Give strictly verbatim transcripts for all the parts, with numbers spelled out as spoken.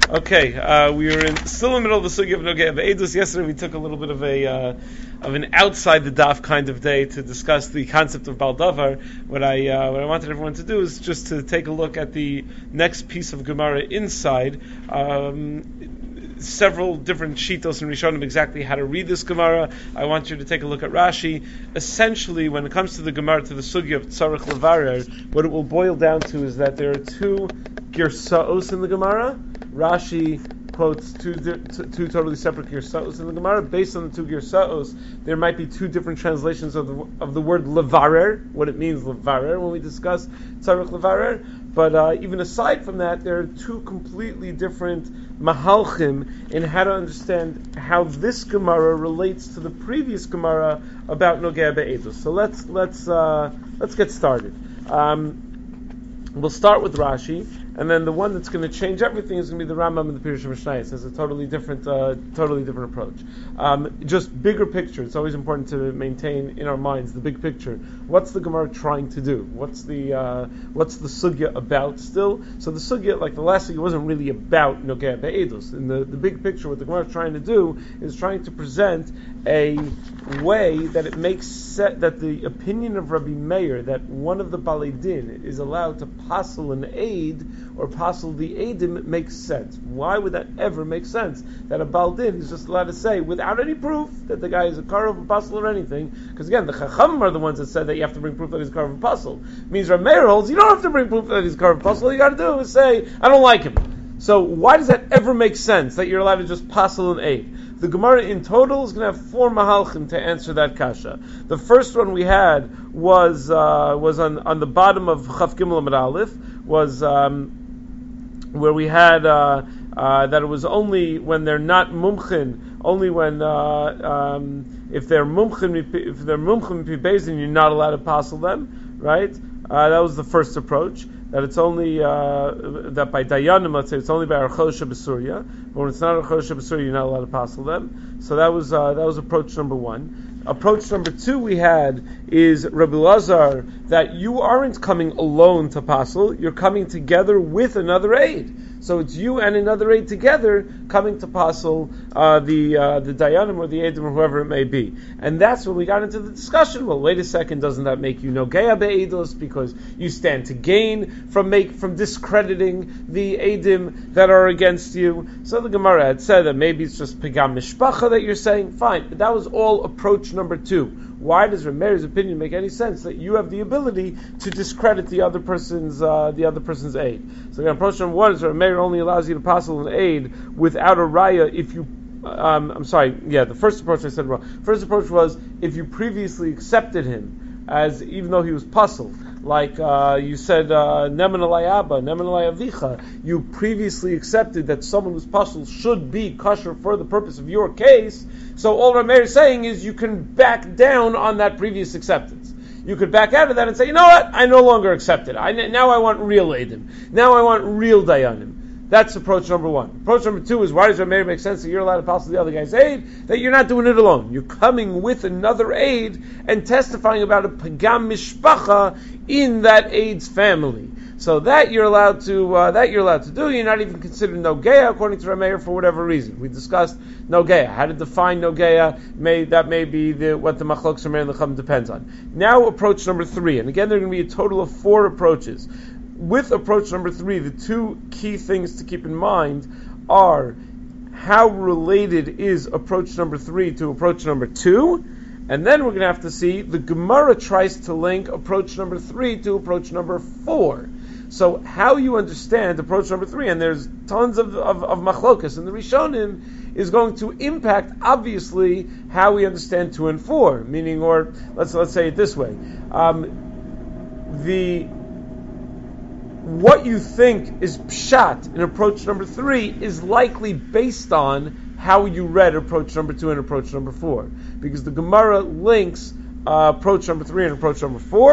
Okay, uh, we were in, still in the middle of the sugya of Nogea Be'edus. Yesterday we took a little bit of a uh, of an outside the daf kind of day to discuss the concept of Baldavar. What I uh, what I wanted everyone to do is just to take a look at the next piece of Gemara inside. Um, several different shitos and Rishonim exactly how to read this Gemara. I want you to take a look at Rashi. Essentially, when it comes to the Gemara, to the sugya of Tzarech Levarer, what it will boil down to is that there are two girsaos in the Gemara. Rashi quotes two two totally separate girsaos in the Gemara. Based on the two girsaos, there might be two different translations of the of the word levarer, what it means levarer when we discuss tzarech levarer. But uh, even aside from that, there are two completely different mahalchim in how to understand how this Gemara relates to the previous Gemara about Nogea Be'edus. So let's let's uh, let's get started. Um, we'll start with Rashi. And then the one that's going to change everything is going to be the Rambam and the Pirush Mishnayos. It has a totally different, uh, totally different approach. Um, just bigger picture. It's always important to maintain in our minds the big picture. What's the Gemara trying to do? What's the uh, what's the sugya about still? So the sugya, like the last sugya, wasn't really about Nogea Be'edus. In the, the big picture, what the Gemara is trying to do is trying to present a way that it makes se- that the opinion of Rabbi Meir that one of the Balei Din is allowed to passel an aid or passel the Eidim makes sense. Why would that ever make sense? That a Baal Din is just allowed to say, without any proof, that the guy is a Karav, a Passel, or anything. Because again, the Chacham are the ones that said that you have to bring proof that he's a Karav, a Passel. Means Rav Meir holds, you don't have to bring proof that he's a Karav, a Passel. All you got to do is say, I don't like him. So why does that ever make sense, that you're allowed to just Passel an Eid? The Gemara in total is going to have four mahalchim to answer that kasha. The first one we had was uh, was on, on the bottom of Chaf Gimel Amud Aleph, was um, where we had uh, uh, that it was only when they're not mumchin, only when uh, um, if they're mumchin, if they're mumchin pibezin, you're not allowed to passel them, right? Uh, that was the first approach. That it's only uh, that by dayanim, let's say it's only by archosha b'surya, but when it's not archosha b'surya, you're not allowed to passel them. So that was uh, that was approach number one. Approach number two we had is Rabbi Lazar, that you aren't coming alone to passel, you're coming together with another aid. So it's you and another aid together coming to passel uh, the uh, the dayanim or the eidim or whoever it may be. And that's when we got into the discussion. Well, wait a second, doesn't that make you Nogea Be'edus because you stand to gain from make from discrediting the eidim that are against you? So the Gemara had said that maybe it's just pegam mishpacha that you're saying. Fine, but that was all approach number two. Why does Rav Meir's opinion make any sense that you have the ability to discredit the other person's uh, the other person's aid? So again, approach number one is Rav Meir only allows you to passel an aid without a raya if you. Um, I'm sorry. Yeah, the first approach I said wrong. First approach was if you previously accepted him as even though he was puzzled. Like uh, you said, Neman alai Abba, Neman alai Avicha, you previously accepted that someone who's puzzled should be kosher for the purpose of your case. So all Rav Meir is saying is you can back down on that previous acceptance. You could back out of that and say, you know what, I no longer accept it. I, now I want real Eidim. Now I want real Dayanim. That's approach number one. Approach number two is, why does Rav Meir make sense that you're allowed to pass the other guy's aid? That you're not doing it alone. You're coming with another aid and testifying about a pagam mishpacha in that aid's family. So that you're allowed to uh, that you're allowed to do. You're not even considered Nogea according to Rav Meir for whatever reason. We discussed Nogea. How to define Nogea? May that may be the, what the Machlokes Rav Meir and Chacham depends on. Now approach number three, and again there are going to be a total of four approaches. With approach number three, the two key things to keep in mind are how related is approach number three to approach number two, and then we're going to have to see the Gemara tries to link approach number three to approach number four. So how you understand approach number three, and there's tons of, of, of machlokas in the Rishonim, is going to impact, obviously, how we understand two and four. Meaning, or let's let's say it this way. Um, the What you think is pshat in approach number three is likely based on how you read approach number two and approach number four. Because the Gemara links uh, approach number three and approach number four,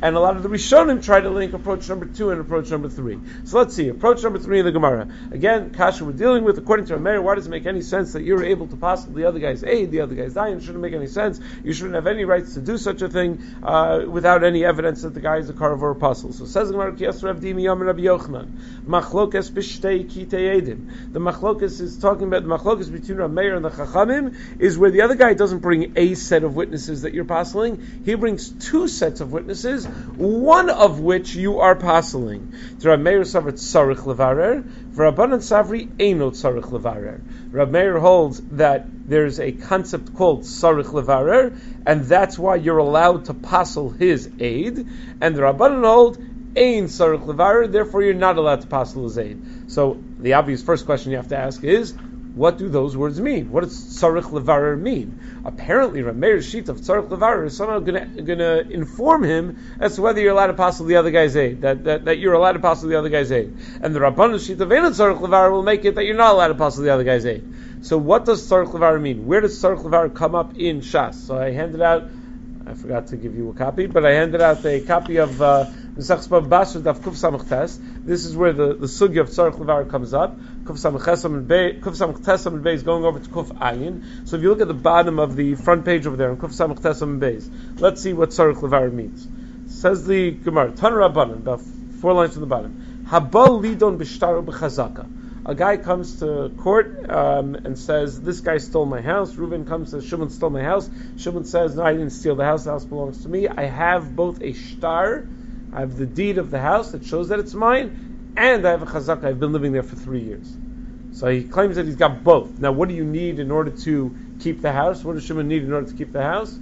And a lot of the Rishonim try to link approach number two and approach number three. So let's see, approach number three in the Gemara. Again, Kasha we're dealing with, according to Rameir, why does it make any sense that you're able to possibly the other guy's aid, the other guy's dying? It shouldn't make any sense. You shouldn't have any rights to do such a thing uh, without any evidence that the guy is a Karav or apostle. So says the Gemara, Kiyas Rav Dimi Yom Rabbi Yochanan, Machlokes b'shtei kitei edim. The Machlokes is talking about, the Machlokes between Rameir and the Chachamim is where the other guy doesn't bring a set of witnesses that you're apostling. He brings two sets of witnesses, one of which you are apostling. Rav Meir Savrit Tzarich Levarer, V'Rabbanan Savri Eino Tzarich Levarer. Rav Meir holds that there's a concept called Tzarich Levarer, and that's why you're allowed to passel his aid. And the Rabbanan hold Ein Tzarich Levarer, therefore you're not allowed to passel his aid. So the obvious first question you have to ask is, what do those words mean? What does tzarich levarer mean? Apparently, Rameir's sheet of tzarich levarer is somehow going to inform him as to whether you're allowed to passel the other guy's aid, that, that, that you're allowed to passel the other guy's aid. And the Rabban's sheet of Eino tzarich levarer will make it that you're not allowed to passel the other guy's aid. So what does tzarich levarer mean? Where does tzarich levarer come up in Shas? So I handed out, I forgot to give you a copy, but I handed out a copy of uh, Mesachs Bava Basra Daf Kuf Samach Tes. This is where the, the sugya of tzarich levarer comes up. Kuf Samach Tes and Bey, Kuf Samach Tes and Bey is going over to Kuf Ayin. So if you look at the bottom of the front page over there, on Kuf Samach Tes and Bey, let's see what tzarich levarer means. Says the Gemara, Tan Rabbanan, about four lines from the bottom. Habal lidon b'shtaru b'chazaka. A guy comes to court um, and says, this guy stole my house. Reuven comes and says, Shimon stole my house. Shimon says, no, I didn't steal the house. The house belongs to me. I have both a shtar, I have the deed of the house that shows that it's mine, and I have a chazaka. I've been living there for three years. So he claims that he's got both. Now, what do you need in order to keep the house? What does Shimon need in order to keep the house?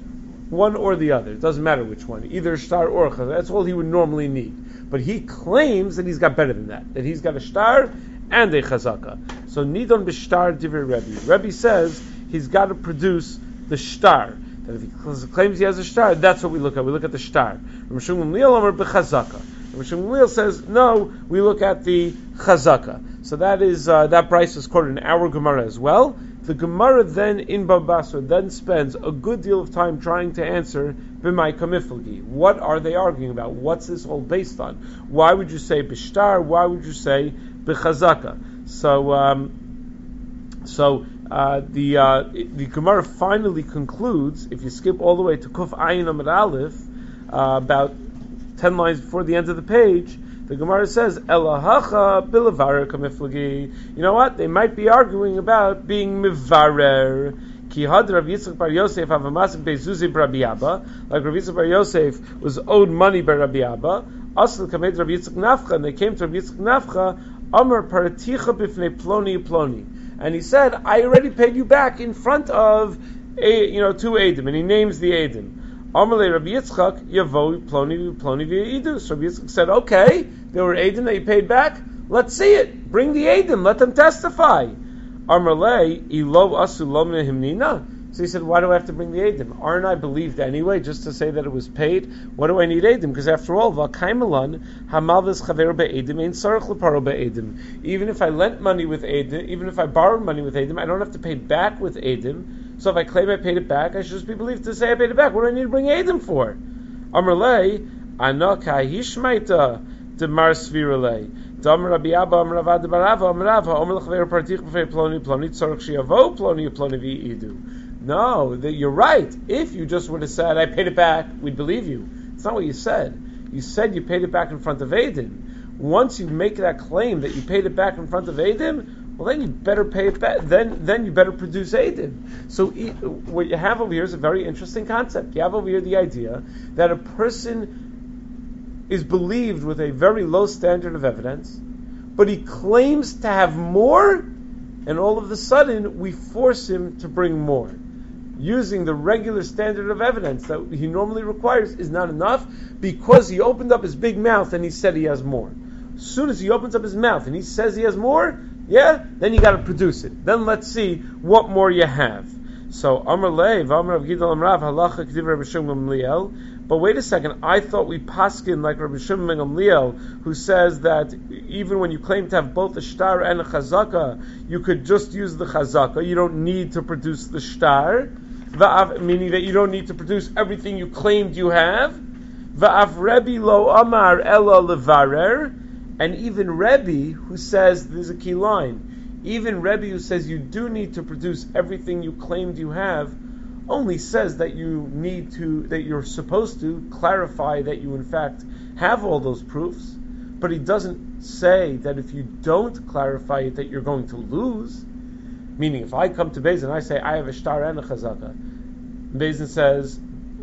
One or the other. It doesn't matter which one. Either a shtar or a chazaka. That's all he would normally need. But he claims that he's got better than that. That he's got a shtar and a chazaka. So nidon b'shtar divrei Rebbe. Rebbe says he's got to produce the shtar. That if he claims he has a shtar, that's what we look at. We look at the shtar. Rav Shimon Gamliel Amar b'chazaka. Rav Shimon Gamliel says no. We look at the chazaka. So that is uh, that price is quoted in our Gemara as well. The Gemara then in Bava Basra then spends a good deal of time trying to answer b'may kamiflgi. What are they arguing about? What's this all based on? Why would you say b'shtar? Why would you say b'chazaka? So, um, so uh, the uh, the Gemara finally concludes. If you skip all the way to Kuf Ayin Amud Aleph, uh, about ten lines before the end of the page, the Gemara says, Elahacha bilevarer kamiflagi. You know what? They might be arguing about being mivarer. Ki had Rav Yitzchak bar Yosef have a masik bezuzi Rabbi Abba, like Rav Yitzchak bar Yosef was owed money by Rabbi Abba. Asl kamed Rav Yitzchak Nafcha, and they came to Rav Yitzchak Nafcha, Amar paraticha bifnei ploni ploni, and he said, I already paid you back in front of a, you know, two Eidim, and he names the Eidim. Amalei Rabbi Yitzchak, Yavo Ploni Ploni v'Eidu. So Rabbi Yitzchak said, okay, there were Eidim that you paid back. Let's see it. Bring the Eidim. Let them testify. Amalei Ilo Asu Lomne Himnina. So he said, why do I have to bring the Eidim? Aren't I believed anyway, just to say that it was paid? What do I need Eidim? Because after all, V'kaimelan Hamalvis Chaver be'Eidim Ein Sarach Leparo be'Eidim. Even if I lent money with Eidim, even if I borrowed money with Eidim, I don't have to pay back with Eidim. So if I claim I paid it back, I should just be believed to say I paid it back. What do I need to bring Eidim for? Amarlei, Anaka Hishmaita, Demar Sviralei. Damar Rabbi Abba, Amar Avad Barava, Amar Ava, Omer L'chaver Partich B'fei Ploni, Ploni Tzorach Shiavo, Ploni Ploni V'i'idu. No, that you're right. If you just would have said, I paid it back, we'd believe you. It's not what you said. You said you paid it back in front of Eidim. Once you make that claim that you paid it back in front of Eidim, well, then you better pay it back. Then, then you better produce Eidim. So, what you have over here is a very interesting concept. You have over here the idea that a person is believed with a very low standard of evidence, but he claims to have more, and all of a sudden we force him to bring more. Using the regular standard of evidence that he normally requires is not enough, because he opened up his big mouth and he said he has more. As soon as he opens up his mouth and he says he has more, yeah, then you got to produce it. Then let's see what more you have. So Amar Leiv, Amar Rav Gidal Amrav Halacha K'div Rabbi Shimon Gamliel. But wait a second, I thought we paskin like Rabbi Shimon Gamliel, who says that even when you claim to have both a shtar and a chazaka, you could just use the chazaka. You don't need to produce the shtar, meaning that you don't need to produce everything you claimed you have. Va'af Rebbe lo amar ela levarer, and even Rebbe who says, there's a key line, even Rebbe who says you do need to produce everything you claimed you have, only says that you need to, that you're supposed to clarify that you in fact have all those proofs, but he doesn't say that if you don't clarify it that you're going to lose. Meaning, if I come to Beis and I say I have a shtar and a chazaka, Beis Din says,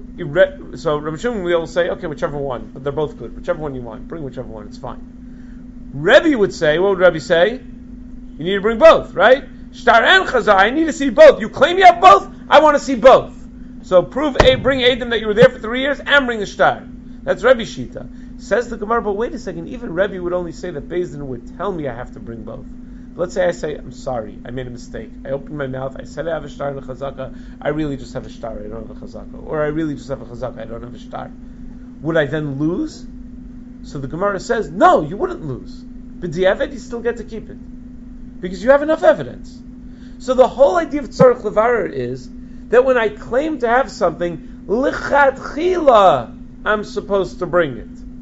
so Rav Shimon will say, okay, whichever one, but they're both good. Whichever one you want, bring whichever one, it's fine. Rebbe would say, what would Rebbe say? You need to bring both, right? Shtar and chazaka, I need to see both. You claim you have both, I want to see both. So prove, a, bring Adam that you were there for three years, and bring the shtar. That's Rebbe Shita. Says the Gemara, but wait a second, even Rebbe would only say that Beis Din would tell me I have to bring both. Let's say I say, I'm sorry, I made a mistake. I opened my mouth, I said I have a shtar and a chazaka, I really just have a shtar, I don't have a chazaka. Or I really just have a chazaka, I don't have a shtar. Would I then lose? So the Gemara says, no, you wouldn't lose. But di'evet, you still get to keep it. Because you have enough evidence. So the whole idea of tzarech levarer is that when I claim to have something, lichatchila, I'm supposed to bring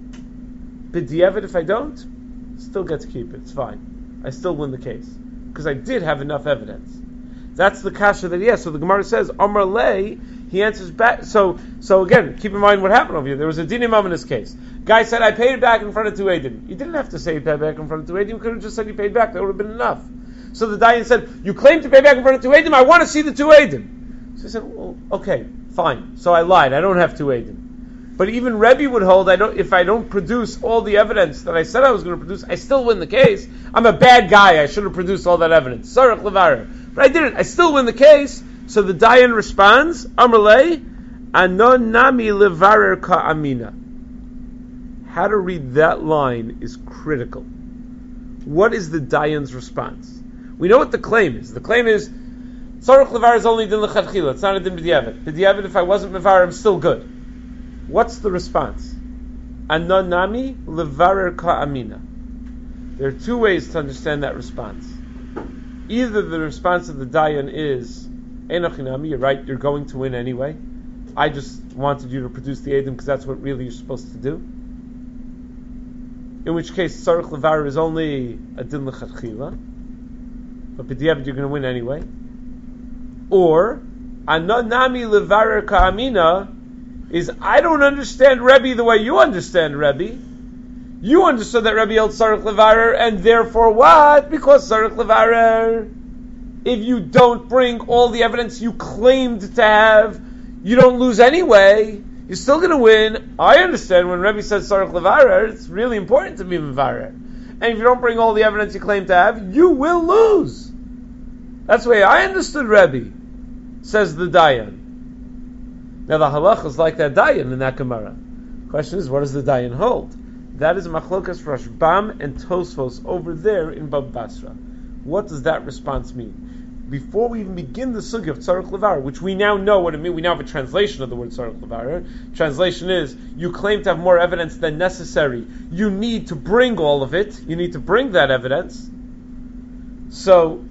it. But di'evet, if I don't, still get to keep it, it's fine. I still win the case because I did have enough evidence. That's the kasha that he has. So the Gemara says, Amar lei, he answers back. So, so again, keep in mind what happened over here. There was a din imam in this case. Guy said, I paid it back in front of two edim. You didn't have to say you paid back in front of two edim. You could have just said you paid back. That would have been enough. So the dayan said, you claim to pay back in front of two edim. I want to see the two edim. So he said, well, okay, fine. So I lied. I don't have two edim. But even Rebbe would hold, I don't, if I don't produce all the evidence that I said I was going to produce, I still win the case. I'm a bad guy. I should have produced all that evidence. Tzarech levarer. But I didn't. I still win the case. So the dayan responds, Amalei, Anon nami levarer ka'amina. How to read that line is critical. What is the dayan's response? We know what the claim is. The claim is, Tzarech levarer is only din l'chadchila. It's not a din b'di'evet. B'di'evet, if I wasn't mevarer, I'm still good. What's the response? Anonami levarer ka'amina. There are two ways to understand that response. Either the response of the dayan is enochinami, you're right, you're going to win anyway. I just wanted you to produce the edim because that's what really you're supposed to do. In which case, tzarech levarer is only a din l'chadchila, but b'diavad you're going to win anyway. Or anonami levarer ka'amina is, I don't understand Rebbe the way you understand Rebbe. You understood that Rebbe held tzarech levarer, and therefore what? Because tzarech levarer, if you don't bring all the evidence you claimed to have, you don't lose anyway. You're still going to win. I understand when Rebbe says tzarech levarer, it's really important to be mevarer. And if you don't bring all the evidence you claim to have, you will lose. That's the way I understood Rebbe, says the dayan. Now the halach is like that dayan in that Gemara. Question is, what does the dayan hold? That is machlokas Rashbam and Tosfos over there in Bab Basra. What does that response mean? Before we even begin the sugya of tzarech levarer, which we now know what it means, we now have a translation of the word tzarech levarer. Translation is, you claim to have more evidence than necessary. You need to bring all of it. You need to bring that evidence. So,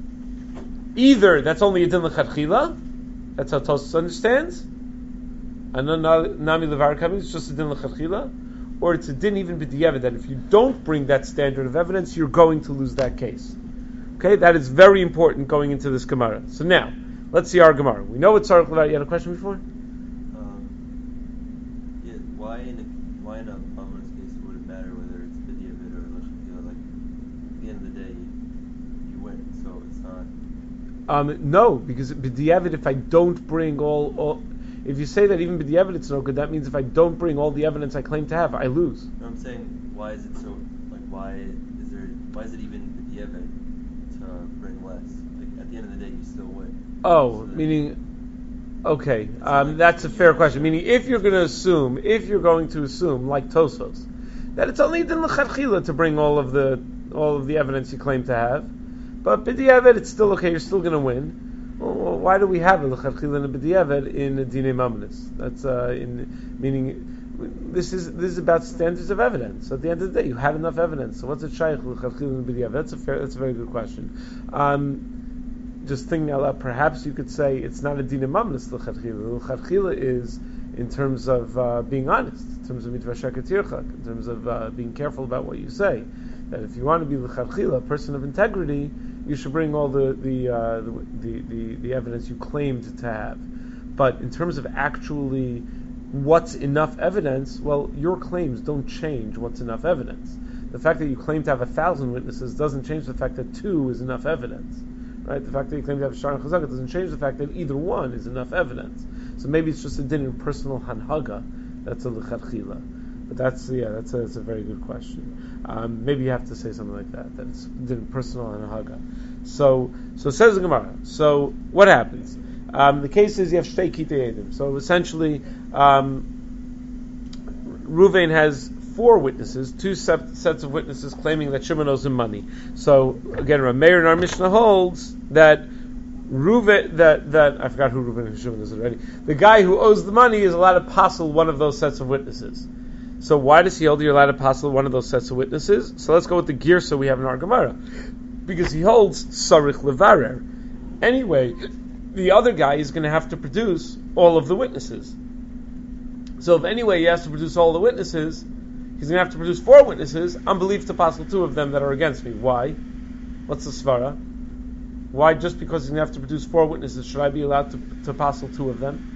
either that's only a din l'chadchila, that's how Tosfos understands, and nami levarer ka'amina, it's just a din l'chadchila, or it's a din even b'di'evet, that if you don't bring that standard of evidence, you're going to lose that case. Okay, that is very important going into this Gemara. So now, let's see our Gemara. We know what tzarech levarer. You had a question before? Um, yeah, why in a, why in a Amor's case would it matter whether it's b'di'evet or l'chadchila? Like, at the end of the day, you, you win, so it's not. Um, no, because b'di'evet, if I don't bring all, all if you say that even b'di'evet it's no good, that means if I don't bring all the evidence I claim to have, I lose. No, I'm saying, why is it so? Like, why is there? Why is it even b'di'evet to bring less? Like, at the end of the day, you still win. Oh, so meaning, okay, um, that's a fair question. Meaning, if you're going to assume, if you're going to assume, like Tosfos, that it's only din l'chadchila to bring all of the all of the evidence you claim to have, but b'di'evet it's still okay. You're still going to win. Well, why do we have a l'chadchila and a b'di'evet in a dinei mamnis? That's uh, in meaning this is this is about standards of evidence. At the end of the day, you had enough evidence. So what's a shaykh l'chadchila and b'di'evet? That's a fair. That's a very good question. Um, just thinking out loud, perhaps you could say it's not a dinei mamnis l'chadchila. L'chadchila is in terms of uh, being honest, in terms of mitvah sheker tirchak, in terms of uh, being careful about what you say. That if you want to be l'chadchila, a person of integrity, you should bring all the the, uh, the, the, the the evidence you claimed to have. But in terms of actually what's enough evidence, well, your claims don't change what's enough evidence. The fact that you claim to have a thousand witnesses doesn't change the fact that two is enough evidence. Right? The fact that you claim to have a shar and chazaka doesn't change the fact that either one is enough evidence. So maybe it's just a din in personal hanhaga that's a l'chadchila. But that's yeah, that's a, that's a very good question. Um, maybe you have to say something like that. That it's din in personal hanhaga. So so says the Gemara. So what happens? Um, the case is you have shtei kitei edim. So essentially, um, Ruvain has four witnesses, two sep- sets of witnesses claiming that Shimon owes him money. So again, Rameir in our Mishnah holds that Ruvain, that that I forgot who Ruvain and Shimon is already. The guy who owes the money is allowed to passel one of those sets of witnesses. So why does he hold you're allowed to passel one of those sets of witnesses? So let's go with the girsa we have in our Gemara, because he holds sarich levarer. Anyway, the other guy is going to have to produce all of the witnesses. So if anyway he has to produce all the witnesses, he's going to have to produce four witnesses. I'm believed to passel two of them that are against me. Why? What's the svara? Why, just because he's going to have to produce four witnesses, should I be allowed to, to passel two of them?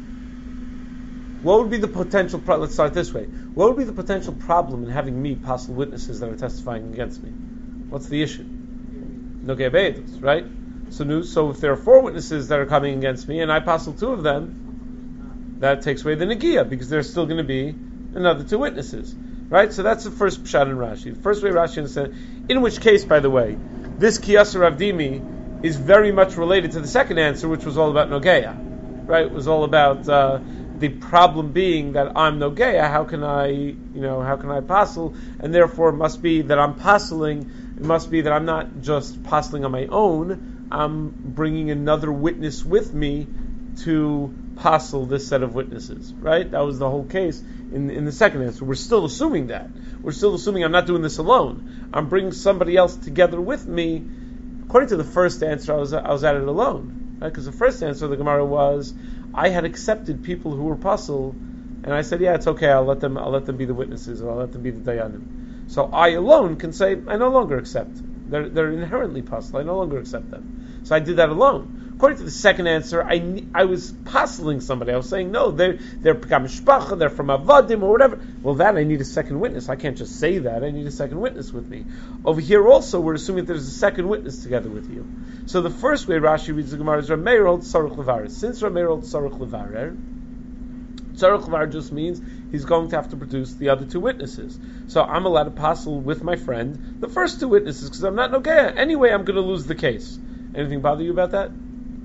What would be the potential, pro- let's start this way. What would be the potential problem in having me passel witnesses that are testifying against me? What's the issue? Nogei be'edus, right? So, no, so if there are four witnesses that are coming against me and I passel two of them, that takes away the negiah, because there's still going to be another two witnesses. Right? So that's the first pshat in Rashi. The first way Rashi understands, in which case, by the way, this kiyasar avdimi is very much related to the second answer, which was all about Nogeya. Right? It was all about uh, the problem being that I'm Nogeya, how can I, you know, how can I passel? And therefore it must be that I'm passeling, it must be that I'm not just passeling on my own, I'm bringing another witness with me to passel this set of witnesses. Right? That was the whole case. In, in the second answer, we're still assuming that. We're still assuming I'm not doing this alone. I'm bringing somebody else together with me. According to the first answer, I was I was at it alone. Because right? The first answer of the Gemara was, I had accepted people who were pasul, and I said, yeah, it's okay, I'll let them I'll let them be the witnesses, or I'll let them be the dayanim. So I alone can say, I no longer accept. They're, they're inherently pasul, I no longer accept them. So I did that alone. According to the second answer, I, I was puzzling somebody. I was saying, no, they're they're mishpacha, they're from avadim or whatever. Well, that I need a second witness. I can't just say that. I need a second witness with me. Over here also, we're assuming that there's a second witness together with you. So the first way Rashi reads the Gemara is Rameir holds sarich levarer. Since Rameir holds sarich levarer, sarich levarer just means he's going to have to produce the other two witnesses. So I'm allowed to passel with my friend the first two witnesses because I'm not nogeya. Anyway, I'm going to lose the case. Anything bother you about that?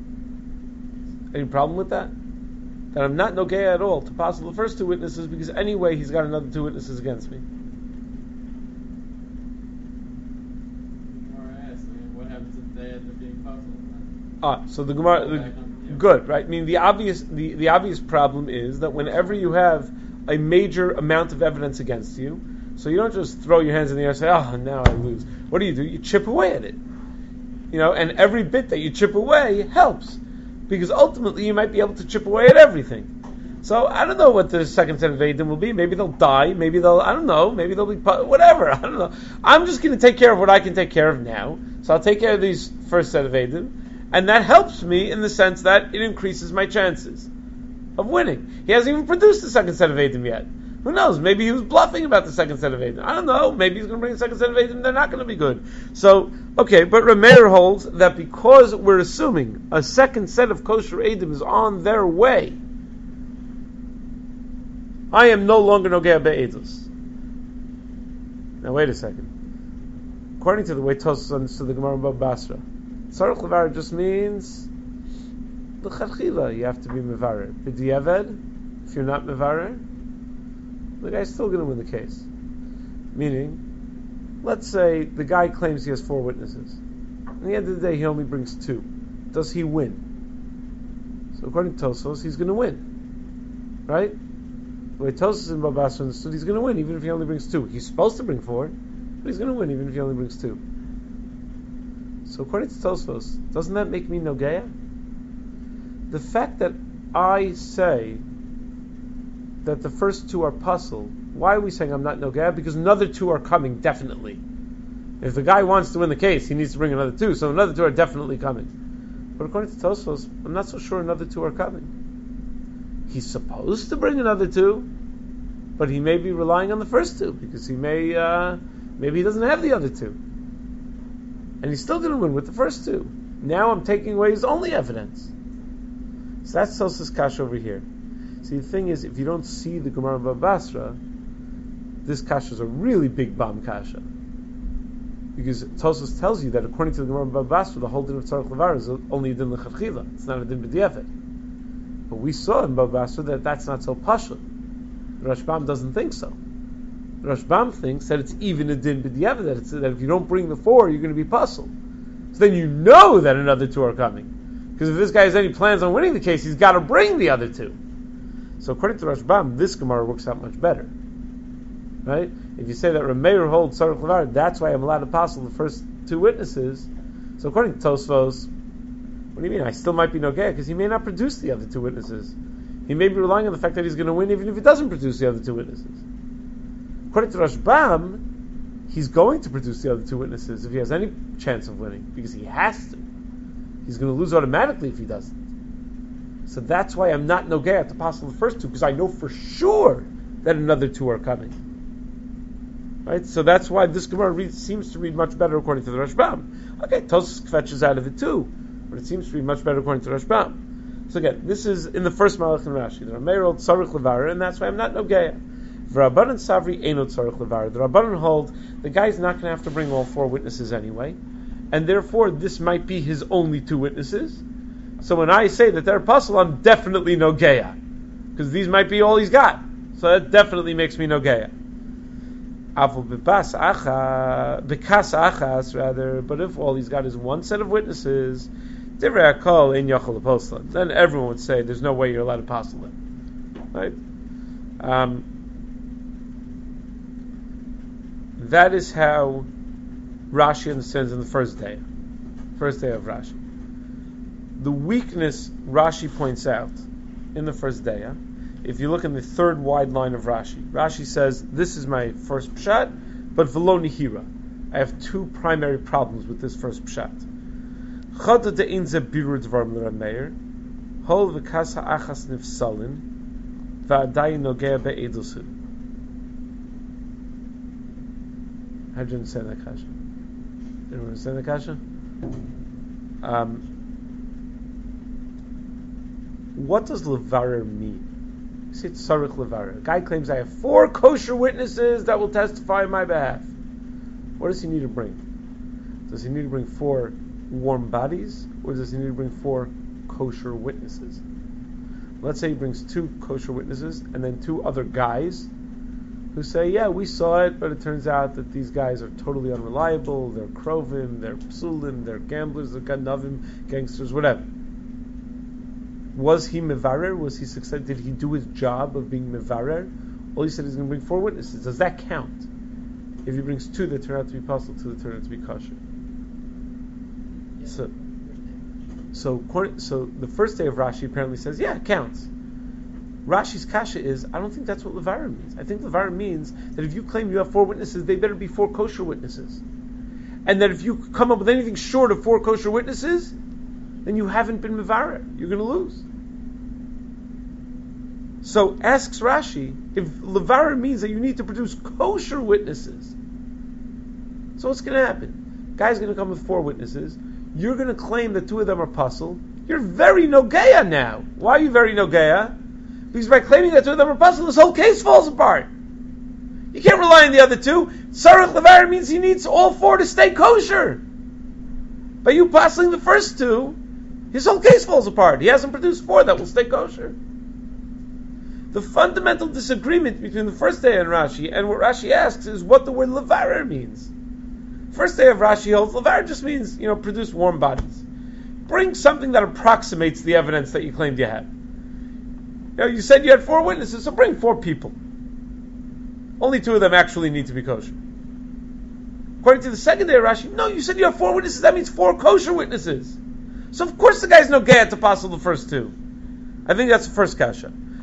Any problem with that? That I'm not nogeya at all to passel the first two witnesses because anyway he's got another two witnesses against me. What happens if they end up being puzzled? Ah, so the Gemara, the, good, right? I mean, the obvious, the, the obvious problem is that whenever you have a major amount of evidence against you, so you don't just throw your hands in the air and say, "Oh, now I lose." What do you do? You chip away at it, you know, and every bit that you chip away helps. Because ultimately you might be able to chip away at everything. So I don't know what the second set of Eidim will be. Maybe they'll die. Maybe they'll, I don't know. Maybe they'll be, whatever. I don't know. I'm just going to take care of what I can take care of now. So I'll take care of these first set of Eidim. And that helps me in the sense that it increases my chances of winning. He hasn't even produced the second set of Eidim yet. Who knows? Maybe he was bluffing about the second set of Eidim. I don't know. Maybe he's going to bring a second set of Eidim. They're not going to be good. So, okay, but Rameir holds that because we're assuming a second set of kosher Eidim is on their way, I am no longer Nogea Be'edus. Now, wait a second. According to the way Tosfos understood the Gemara Baba Basra, Sarich Levarer just means l'chadchila, you have to be Mevarer. B'diavad, if you're not Mevarer, the guy's still going to win the case. Meaning, let's say the guy claims he has four witnesses. At the end of the day, he only brings two. Does he win? So according to Tosfos, he's going to win. Right? The way Tosfos and Baba Basra understood, he's going to win even if he only brings two. He's supposed to bring four, but he's going to win even if he only brings two. So according to Tosfos, doesn't that make me Nogeya? The fact that I say that the first two are puzzle. Why are we saying I'm not nogea? Because another two are coming, definitely. If the guy wants to win the case, he needs to bring another two, so another two are definitely coming. But according to Tosfos, I'm not so sure another two are coming. He's supposed to bring another two, but he may be relying on the first two, because he may, uh, maybe he doesn't have the other two. And he's still going to win with the first two. Now I'm taking away his only evidence. So that's Tosfos kasha over here. See, the thing is, if you don't see the Gemara Bava Basra, this kasha is a really big bomb kasha. Because Tosfos tells you that according to the Gemara Bava Basra, the whole din of Tzarech Levar is only a din l'chadchila. It's not a din b'diavad. But we saw in Bava Basra that that's not so pashut. Rashbam doesn't think so. Rashbam thinks that it's even a din b'diavad, that, it's, that if you don't bring the four, you're going to be puzzled. So then you know that another two are coming. Because if this guy has any plans on winning the case, he's got to bring the other two. So according to Rashbam, this Gemara works out much better. Right? If you say that Rameir holds Tzarech Levar, that's why I'm allowed to passel the first two witnesses. So according to Tosfos, what do you mean? I still might be nogea because he may not produce the other two witnesses. He may be relying on the fact that he's going to win even if he doesn't produce the other two witnesses. According to Rashbam, he's going to produce the other two witnesses if he has any chance of winning, because he has to. He's going to lose automatically if he doesn't. So that's why I'm not nogea to passel the first two, because I know for sure that another two are coming. Right? So that's why this Gemara reads, seems to read much better according to the Rashbam. Okay, Tosfos fetches out of it too, but it seems to read much better according to Rashbam. So again, this is in the first Malach and Rashi. The Rameir hold Tzarech Levar, and that's why I'm not nogea. V'Rabbanan Savri Eino Tzarech Levar. The Rabbanan hold the guy's not going to have to bring all four witnesses anyway, and therefore this might be his only two witnesses. So when I say that they're puzzle, I'm definitely nogea, because these might be all he's got. So that definitely makes me nogea. Avol bekas achas, rather, but if all he's got is one set of witnesses, then everyone would say there's no way you're allowed to apostle it. Right? Um, that is how Rashi understands in the first day. First day of Rashi. The weakness Rashi points out in the first day, if you look in the third wide line of Rashi, Rashi says, this is my first pshat, but v'lo nihira. I have two primary problems with this first pshat. Chada de'in ze birur dvarim l'Rameir, hol v'kasa achas nifsalin, v'adai nogea be'edusu. How do you understand that kasha? Did you understand the kasha? Um, what does levarer mean? You say tzarech levarer. A guy claims I have four kosher witnesses that will testify on my behalf. What does he need to bring? Does he need to bring four warm bodies, or does he need to bring four kosher witnesses? Let's say he brings two kosher witnesses and then two other guys who say, yeah, we saw it, but it turns out that these guys are totally unreliable, they're krovim, they're psulim, they're gamblers, they're ganavim, gangsters, whatever. Was he mevarer? Was he successful? Did he do his job of being mevarer? All he said is going to bring four witnesses. Does that count? If he brings two that turn out to be possible, two that turn out to be kosher. Yeah. So, so, so the first day of Rashi apparently says, yeah, it counts. Rashi's kasha is, I don't think that's what levarer means. I think levarer means that if you claim you have four witnesses, they better be four kosher witnesses. And that if you come up with anything short of four kosher witnesses, then you haven't been mevarer. You're going to lose. So asks Rashi, if levarer means that you need to produce kosher witnesses, so what's going to happen? Guy's going to come with four witnesses. You're going to claim that two of them are puzzle. You're very nogea now. Why are you very nogea? Because by claiming that two of them are puzzle, this whole case falls apart. You can't rely on the other two. Tzarech levarer means he needs all four to stay kosher. By you puzzling the first two, his whole case falls apart. He hasn't produced four that will stay kosher. The fundamental disagreement between the first day and Rashi and what Rashi asks is what the word levarer means. First day of Rashi holds levarer just means, you know, produce warm bodies. Bring something that approximates the evidence that you claimed you had. You know, you said you had four witnesses, so bring four people. Only two of them actually need to be kosher. According to the second day of Rashi, no, you said you have four witnesses, that means four kosher witnesses. So of course the guy's no gay to passel the first two. I think that's the first kasha.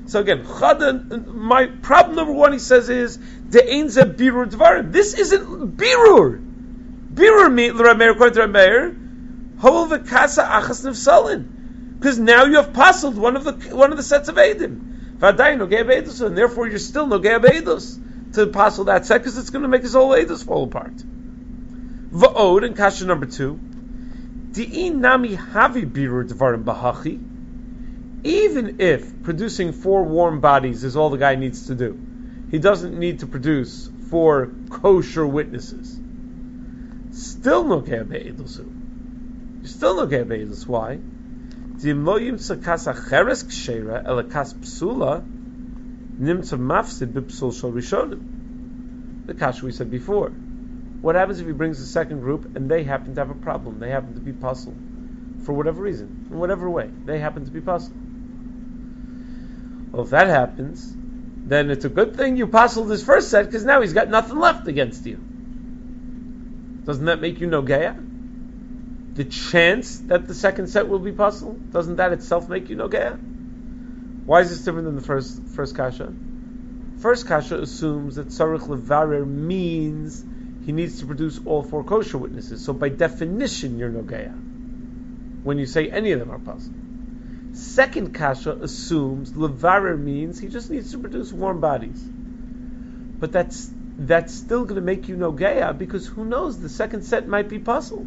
So again, chada, my problem number one, he says, is the ain't a birur dvarim. This isn't birur. Birur mean l'Rameir according to Rameir, hol v'kasa achas nefsalin, because now you have puzzled one of the one of the sets of edim. V'adayin nogei beidus, and therefore you're still nogei beidus to puzzle that set, because it's going to make his whole edus fall apart. V'od, and kasha number two, di'in nami havi birur dvarim bahachi. Even if producing four warm bodies is all the guy needs to do, he doesn't need to produce four kosher witnesses. Still no kei be'edusu. You're still no kei be'edus. Why? Dim lo yimtza kas acheres k'sheira ela kas psula nimtza mafsid b'psul shel rishonim. The kasha we said before. What happens if he brings a second group and they happen to have a problem? They happen to be puzzled for whatever reason, in whatever way. They happen to be puzzled. Well, if that happens, then it's a good thing you puzzled his first set, because now he's got nothing left against you. Doesn't that make you nogeya? The chance that the second set will be puzzled, doesn't that itself make you nogeya? Why is this different than the first first kasha? First kasha assumes that tzarich levarer means he needs to produce all four kosher witnesses. So by definition, you're nogeya when you say any of them are puzzled. Second kasha assumes levarer means he just needs to produce warm bodies. But that's that's still going to make you nogeya, because who knows, the second set might be puzzled.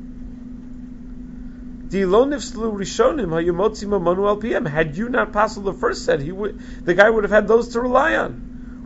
Had you not puzzled the first set, he would the guy would have had those to rely on.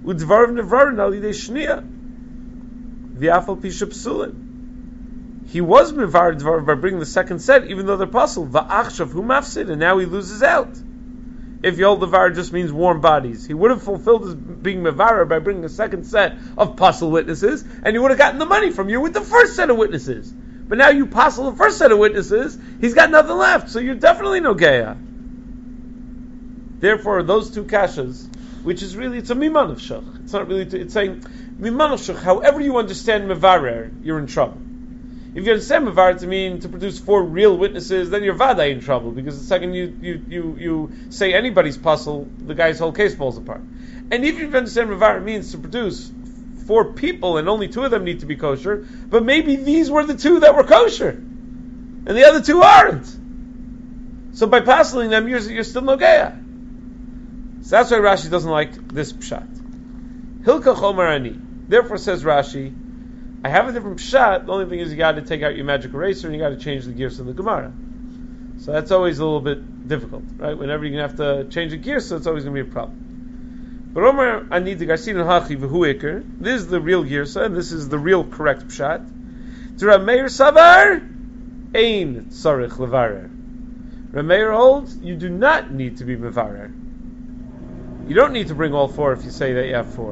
He was mevar dvar by bringing the second set, even though they're puzzled. Va'achshav hu mafsid, and now he loses out. If yol devar just means warm bodies, he would have fulfilled his being mevar by bringing a second set of puzzle witnesses, and he would have gotten the money from you with the first set of witnesses. But now you puzzle the first set of witnesses, he's got nothing left, so you're definitely nogeya. Therefore, those two kashas, which is really, it's a miman of shach. It's not really, it's saying miman of shach. However you understand mevarer, you're in trouble. If you understand mevarer to mean to produce four real witnesses, then you're vaday in trouble, because the second you, you, you, you say anybody's puzzle, the guy's whole case falls apart. And if you understand mevarer means to produce four people and only two of them need to be kosher, but maybe these were the two that were kosher, and the other two aren't. So by puzzling them, you're, you're still nogeya. So that's why Rashi doesn't like this pshat. Hilka chomer ani. Therefore, says Rashi, I have a different pshat. The only thing is you got to take out your magic eraser and you got to change the gears of the Gemara. So that's always a little bit difficult, right? Whenever you're going to have to change a gear, so it's always going to be a problem. But Omer ani the garsin hachi v'hu iker. This is the real girsa, and this is the real correct pshat. To Rameir savar ein tzarich levarer. Rameir holds you do not need to be mevarer. You don't need to bring all four if you say that you have four.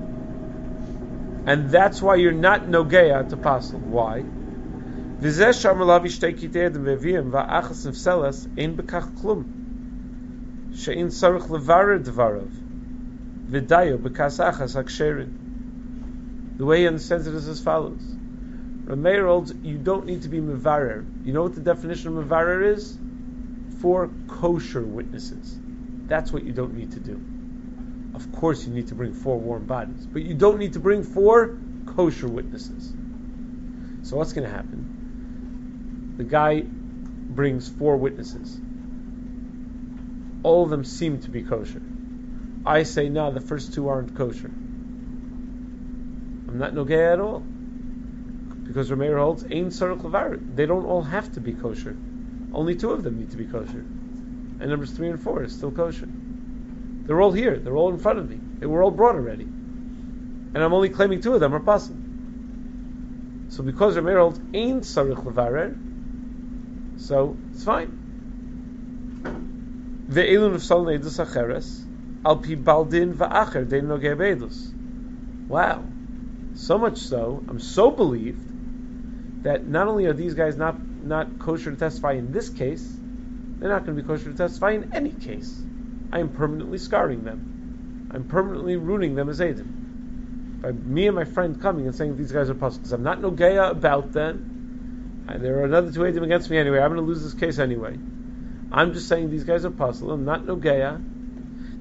And that's why you're not nogeya to pasel. Why? V'zeh shamar lavi shtei kitei edem ve'viim va'achas nefselas ein bekach klum. She'ein tzarich levarer dvarav. V'dayo bekas achas haksherin. The way he understands it is as follows. Rameir holds you don't need to be mevarer. You know what the definition of mevarer is? Four kosher witnesses. That's what you don't need to do. Of course you need to bring four warm bodies, but you don't need to bring four kosher witnesses. So what's going to happen? The guy brings four witnesses. All of them seem to be kosher. I say, no, the first two aren't kosher. I'm not nogeya at all. Because Rameir holds, ein tzarich levarer. They don't all have to be kosher. Only two of them need to be kosher. And numbers three and four is still kosher. They're all here. They're all in front of me. They were all brought already. And I'm only claiming two of them are possible. So because Rameir holds ein tzarich levarer, so it's fine. Ve'elu nefsal neidus acheres al pi baldin va'acher dein nogei beidus. Wow. So much so, I'm so believed that not only are these guys not, not kosher to testify in this case, they're not going to be kosher to testify in any case. I am permanently scarring them. I'm permanently ruining them as Eidim. By me and my friend coming and saying these guys are puzzled, because I'm not nogeya about them. And there are another two Eidim against me anyway. I'm going to lose this case anyway. I'm just saying these guys are puzzled. I'm not nogeya.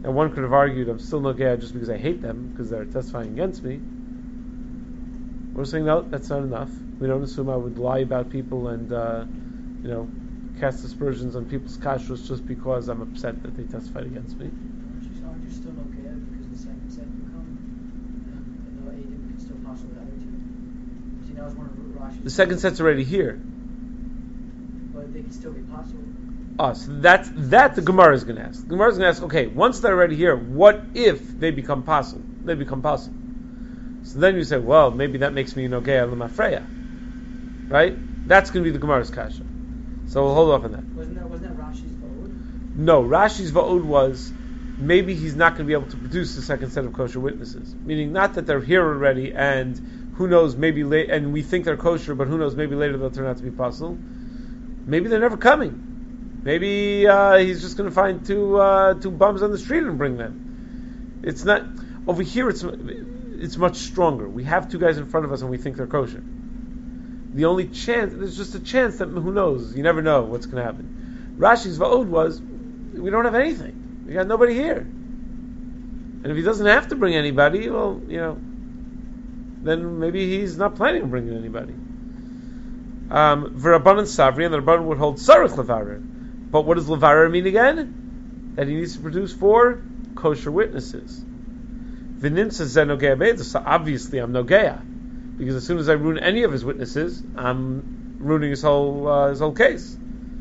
And one could have argued, I'm still nogea just because I hate them, because they're testifying against me. We're saying, no, that's not enough. We don't assume I would lie about people and, uh, you know, cast aspersions on people's kashrus just because I'm upset that they testified against me. She's arguing you're still okay because the second set will come, and the Eidim can still pass with the other two. See, that was one of Rashi's. The second set's already here. But they can still be possible. Ah, so that's that the Gemara is going to ask. The Gemara is going to ask, okay, once they're already here, what if they become possible? They become possible. So then you say, well, maybe that makes me nogea l'mafreya, right? That's going to be the Gemara's kasha. So we'll hold off on that. Wasn't that wasn't that Rashi's va'od? No, Rashi's va'od was maybe he's not going to be able to produce the second set of kosher witnesses. Meaning not that they're here already, and who knows, maybe late, and we think they're kosher, but who knows, maybe later they'll turn out to be possible. Maybe they're never coming. Maybe uh, he's just going to find two uh, two bums on the street and bring them. It's not over here. It's it's much stronger. We have two guys in front of us and we think they're kosher. The only chance, there's just a chance that who knows? You never know what's going to happen. Rashi's va'od was, we don't have anything. We got nobody here. And if he doesn't have to bring anybody, well, you know, then maybe he's not planning on bringing anybody. Um, V'Rabbanan Savri, and the Rabbanan would hold Sarich Levarer. But what does Levarer mean again? That he needs to produce four kosher witnesses. V'Nimsa Zen Nogea Be'edah, so obviously I'm Nogea. Because as soon as I ruin any of his witnesses, I'm ruining his whole uh, his whole case.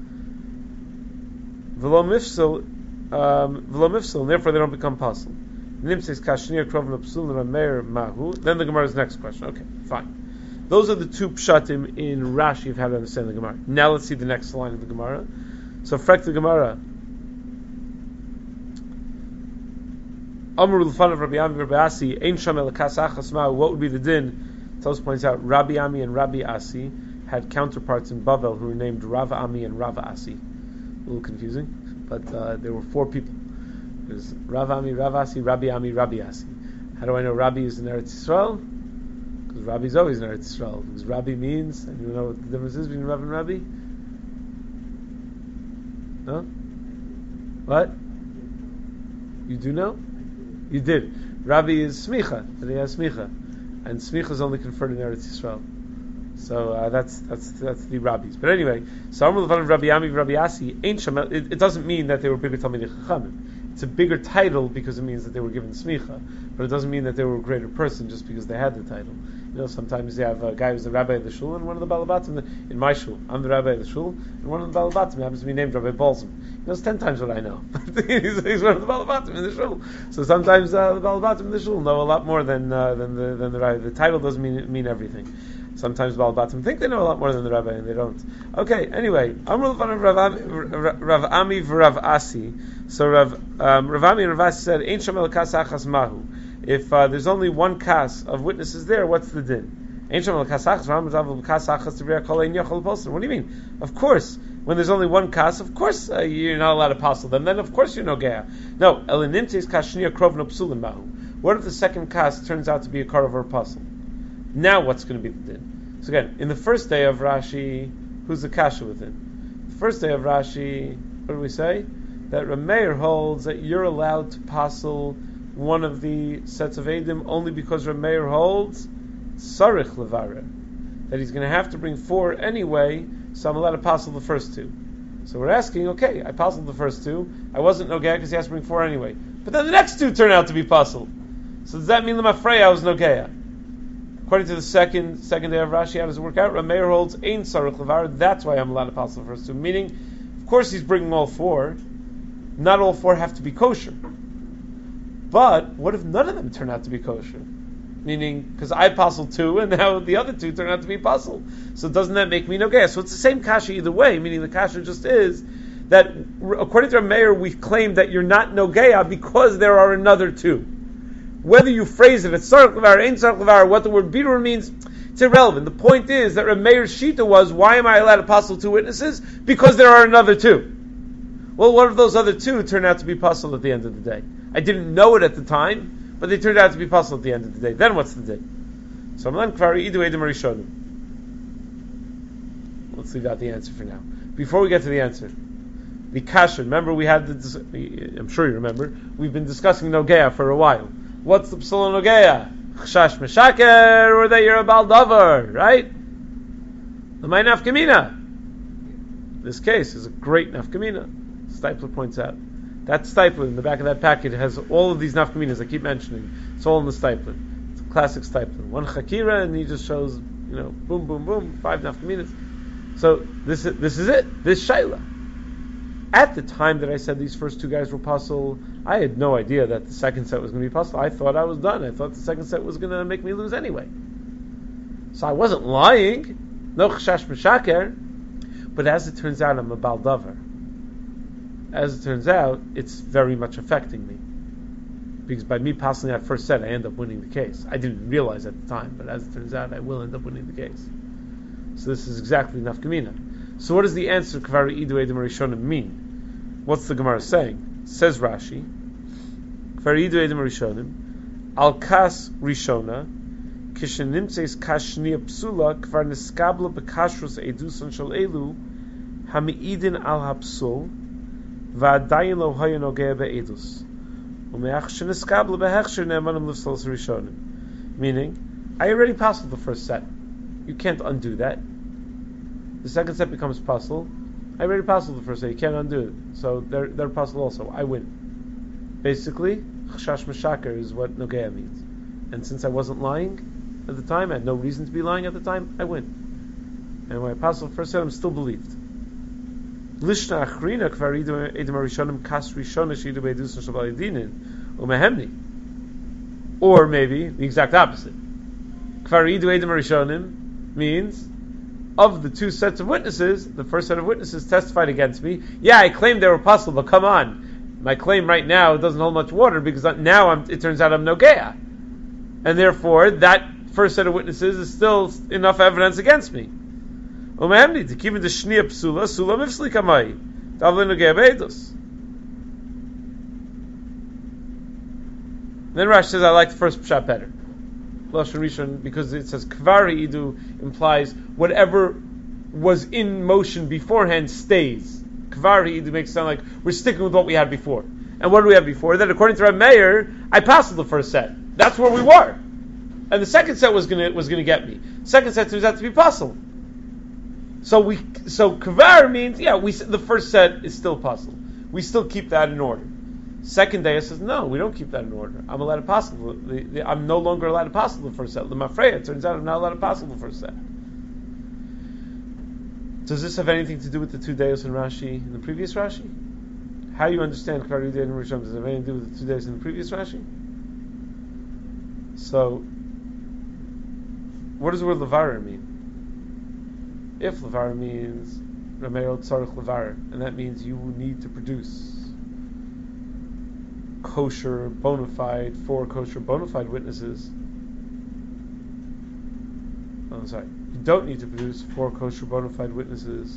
V'lo mifsel, um, v'lo mifsel, and therefore they don't become pasul. Nimses kashnir krovna psul rameir mahu. Then the Gemara's next question. Okay, fine. Those are the two pshatim in Rashi of how to understand the Gemara. Now let's see the next line of the Gemara. So, frek the Gemara. Amr l'fan of Rabbi Ami Rabbi Asi, ein sham el kasachas ma'u. What would be the din? Tos points out Rabbi Ami and Rabbi Asi had counterparts in Bavel who were named Rav Ami and Rav Asi. A little confusing, but uh, there were four people. There's Rav Ami, Rav Asi, Rabbi Ami, Rabbi Asi. How do I know Rabbi is in Eretz Yisrael? Because Rabbi is always in Eretz Yisrael. Because Rabbi means, and you know what the difference is between Rav and Rabbi? No? What? You do know? You did. Rabbi is smicha. That he has smicha, and smicha is only conferred in Eretz Yisrael. So uh, that's that's that's the rabbis. But anyway, so Amar Levan of Rabbi Ami, Rabbi Asi, ain't shamel. It, it doesn't mean that they were bigger Talmidei Chachamim. It's a bigger title because it means that they were given smicha, but it doesn't mean that they were a greater person just because they had the title. You know, sometimes you have a guy who's the rabbi of the shul and one of the balabatim in my shul. I'm the rabbi of the shul, and one of the balabatim happens to be named Rabbi Balsam. He knows ten times what I know. he's, he's one of the balabatim in the shul. So sometimes uh, the balabatim in the shul know a lot more than uh, than the than the rabbi. The title doesn't mean mean everything. Sometimes balabatim think they know a lot more than the rabbi, and they don't. Okay, anyway, Amr Rav Ami v'Rav Asi. So Rav um, Rav Ami and Rav Asi said, "Ein shamel kas achas mahu." If uh, there's only one kas of witnesses there, what's the din? Ein shamel kas achas mahu kas achas tivriya kol ein yochel posel. What do you mean? Of course, when there's only one kas, of course uh, you're not allowed to posel them. Then of course you're no gea. No, elinimtes kashniya krovna psulim mahu. What if the second kas turns out to be a karav or posel? Now what's going to be the din? So again, in the first day of Rashi, who's the kasha within? The first day of Rashi, what do we say? That Rameir holds that you're allowed to passel one of the sets of Eidim only because Rameir holds Sarich Levarer, that he's going to have to bring four anyway, so I'm allowed to passel the first two. So we're asking, okay, I passeled the first two, I wasn't Nogea because he has to bring four anyway. But then the next two turn out to be passeled. So does that mean Lemafrei I was Nogea? According to the second second day of Rashi, how does it work out? Rameir holds Ein Sarich Levarer, that's why I'm allowed to passel the first two. Meaning, of course he's bringing all four. Not all four have to be kosher. But what if none of them turn out to be kosher? Meaning, because I passeled two, and now the other two turn out to be passeled. So doesn't that make me nogea? So it's the same kasha either way, meaning the kasha just is that, according to our mayor, we claim that you're not nogea because there are another two. Whether you phrase it, it's sarach levar, ain't sarach levar, what the word bidur means, it's irrelevant. The point is that Rameir's shita was, why am I allowed to passel two witnesses? Because there are another two. Well, what if those other two turn out to be passel at the end of the day? I didn't know it at the time, but they turned out to be passel at the end of the day. Then what's the day? So let's leave out the answer for now. Before we get to the answer, the kasher. Remember, we had the. I'm sure you remember. We've been discussing nogea for a while. What's the psul nogea? Chashash meshaker, or that you're a baldavar, right? The my nafkamina. This case is a great nafkamina. Stipler points out that stipler in the back of that packet has all of these nafkaminas I keep mentioning. It's all in the stipler. It's a classic stipler. One chakira, and he just shows, you know, boom, boom, boom, five nafkaminas. So this is, this is it. This shaila. At the time that I said these first two guys were puzzle, I had no idea that the second set was going to be puzzle. I thought I was done. I thought the second set was going to make me lose anyway. So I wasn't lying. No chashash m'shaker. But as it turns out, I'm a baldavar. As it turns out, it's very much affecting me. Because by me passing that first set, I end up winning the case. I didn't realize at the time, but as it turns out, I will end up winning the case. So this is exactly nafkamina. So what does the answer Kvari Idu Edom Rishonim mean? What's the Gemara saying? Says Rashi, Kvari Idu Edom Rishonim, Al Kas Rishona, Kishen Nimtzeis Kashnia Psula, Kvar Niskabla Bekashrus Edusan Shal Elu, Hamiidin Al Hapsul, Va'adayin Lo Hayan Ogea Be'edus, Umeach Sheniskabla Behechsher Ne'emanim Lifsalas Rishonim. Meaning, I already passed the first set. You can't undo that. The second set becomes puzzle. I already puzzled the first set. You can't undo it. So they're they're puzzle also. I win. Basically, chashash meshaker is what nogea means. And since I wasn't lying at the time, I had no reason to be lying at the time, I win. And when I puzzled the first set, I'm still believed. Lishna achrina kvar edem harishonim kas rishona shidu beidus shabal yedinin umehemni. Or maybe the exact opposite. Kvar edu edem harishonim means, of the two sets of witnesses, the first set of witnesses testified against me. Yeah, I claimed they were puzzle, but come on, my claim right now doesn't hold much water because now I'm, it turns out I'm nogea, and therefore that first set of witnesses is still enough evidence against me. Umehemni to keep in the shnia psula sula mifsli kamai davle nogea beidus. Then Rashi says, I like the first pshat better. Lashon Rishon, because it says Kvari Idu implies whatever was in motion beforehand stays. Kvari Idu makes it sound like we're sticking with what we had before. And what do we have before? That according to Reb Meir, I passed the first set. That's where we were. And the second set was gonna was gonna get me. Second set turns out to be puzzle. So we so Kvar means yeah, we the first set is still puzzle. We still keep that in order. Second day, it says, no, we don't keep that in order. I'm allowed to pass the, the, the I'm no longer allowed to pass the first set. The Mafreya, it turns out I'm not allowed to pass the first set. Does this have anything to do with the two days in Rashi, in the previous Rashi? How you understand Kvari Day and Rishon, does it have anything to do with the two days in the previous Rashi? So, what does the word Levarer mean? If Levarer means Ramero Tzarech Levarer, and that means you need to produce kosher, bona fide, four kosher, bona fide witnesses. Oh, sorry. You don't need to produce four kosher, bona fide witnesses.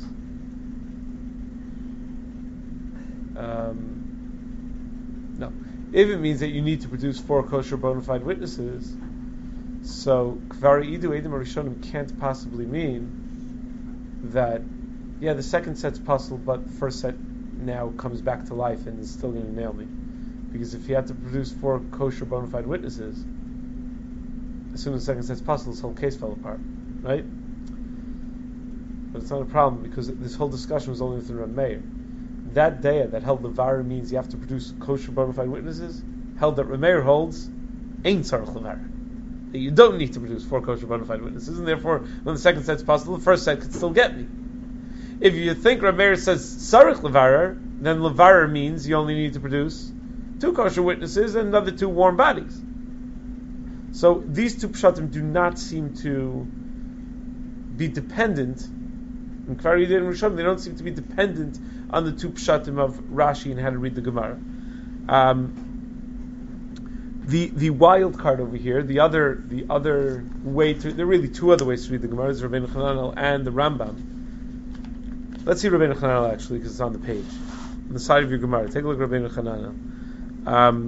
Um, no. If it means that you need to produce four kosher, bona fide witnesses, so Kvari Idu Edom Harishonim can't possibly mean that, yeah, the second set's puzzle, but the first set now comes back to life and is still going to nail me. Because if he had to produce four kosher bona fide witnesses, as soon as the second set's puzzle, this whole case fell apart, right? But it's not a problem because this whole discussion was only within Reb Meir. That day that held Levarer means you have to produce kosher bona fide witnesses, held that Reb Meir holds ain't tzarich Levarer, that you don't need to produce four kosher bona fide witnesses, and therefore when the second set's puzzle, the first set could still get me. If you think Reb Meir says tzarich Levarer, then Levarer means you only need to produce two kosher witnesses and another two warm bodies. So these two pshatim do not seem to be dependent. In Kvari Day and Rishon, they don't seem to be dependent on the two pshatim of Rashi and how to read the Gemara. Um, the the wild card over here, the other the other way to there are really two other ways to read the Gemara. There's Rabbeinu Chananel and the Rambam. Let's see Rabbeinu Chananel actually because it's on the page on the side of your Gemara. Take a look at Rabbeinu Chananel. Um,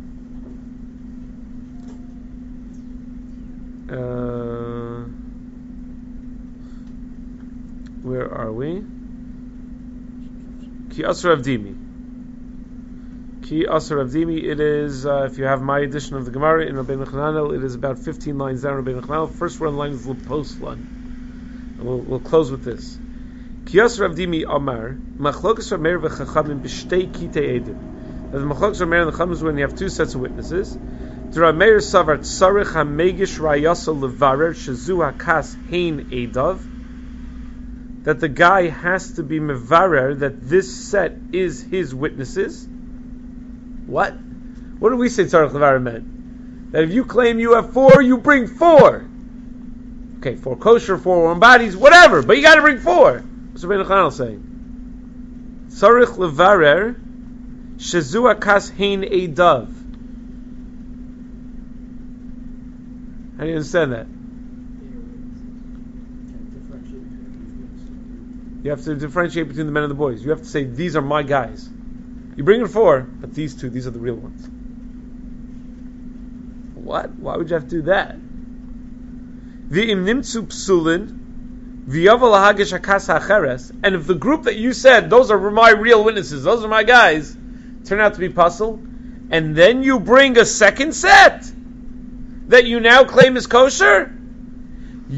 uh, where are we? Ki Ki Asr Avdimi. Ki Asr Avdimi, it is, uh, if you have my edition of the Gemara in Rabbeinu Chananel, it is about fifteen lines down Rabbeinu Chananel. First one line is the post line. And we'll, we'll close with this. Ki Asr Avdimi Amar, Machlokas Rameir v'chachamim b'shtei kitei edim. The Machlokas Rameir and the Chacham is when you have two sets of witnesses. Rameir Savar Tzarech HaMegish Rayasa Levarer Shazu HaKas Hein Edav, that the guy has to be mevarer that this set is his witnesses. What? What do we say Tzarech Levarer meant? That if you claim you have four, you bring four. Okay, four kosher, four warm bodies, whatever, but you got to bring four. What's Rabbeinu Chananel saying? Tzarech Levarer Shazu HaKas Hein Edav. How do you understand that? You have to differentiate between the men and the boys. You have to say, these are my guys. You bring in four, but these two, these are the real ones. What? Why would you have to do that? V'im nimtzu psulin, v'yavel hagesh hakas ha'cheres, and if the group that you said, those are my real witnesses, those are my guys, turn out to be puzzle, and then you bring a second set that you now claim is kosher? When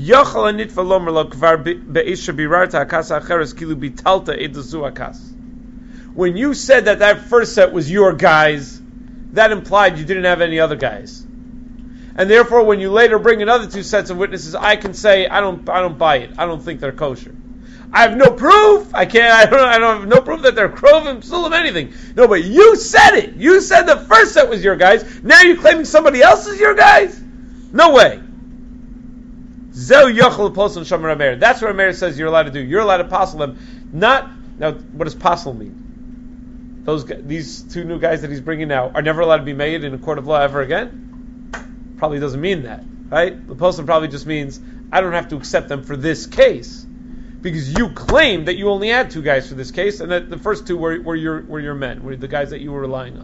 you said that that first set was your guys, that implied you didn't have any other guys. And therefore, when you later bring another two sets of witnesses, I can say, I don't I don't buy it. I don't think they're kosher. I have no proof. I can't. I don't. I don't have no proof that they're krovim, psulim, anything. No, but you said it. You said the first set was your guys. Now you're claiming somebody else is your guys? No way. Zeu yochel posul shomer Rameir. That's what Rameir says you're allowed to do. You're allowed to posel them. Not now. What does posel mean? Those these two new guys that he's bringing now are never allowed to be made in a court of law ever again. Probably doesn't mean that, right? The posel probably just means I don't have to accept them for this case. Because you claimed that you only had two guys for this case, and that the first two were, were your were your men, were the guys that you were relying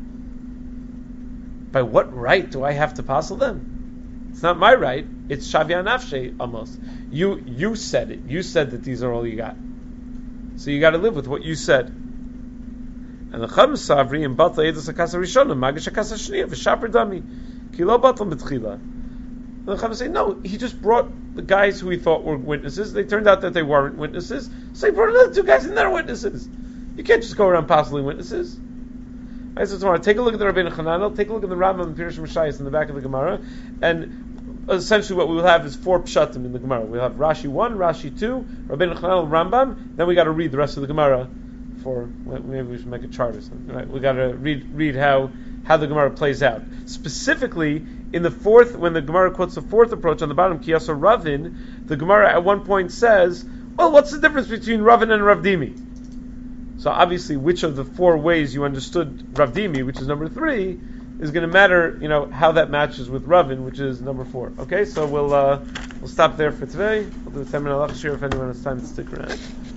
on. By what right do I have to posel them? It's not my right. It's Shavya Nafshe almost. You you said it. You said that these are all you got. So you got to live with what you said. And the Chacham Savri and Batla Edus Hakasa Rishona Magish Hakasa Shniya V'Shaper Dami Kilo Batla B'Tchila. And the Chacham say no. He just brought the guys who he thought were witnesses. They turned out that they weren't witnesses. So he brought another two guys and they're witnesses. You can't just go around postling witnesses. Right, so tomorrow, take a look at the Rabbeinu Chananel, take a look at the Rambam and Pirush Mishayis in the back of the Gemara, and essentially what we will have is four pshatim in the Gemara. We'll have Rashi one, Rashi two, Rabbeinu Chananel, Rambam. Then we got to read the rest of the Gemara. For maybe we should make a chart or something. Right? We got to read read how how the Gemara plays out. Specifically, in the fourth, when the Gemara quotes the fourth approach on the bottom, Kiyasa Ravin, the Gemara at one point says, "Well, what's the difference between Ravin and Ravdimi?" So obviously, which of the four ways you understood Ravdimi, which is number three, is going to matter. You know how that matches with Ravin, which is number four. Okay, so we'll uh, we'll stop there for today. We'll do a ten minute lecture if anyone has time to stick around.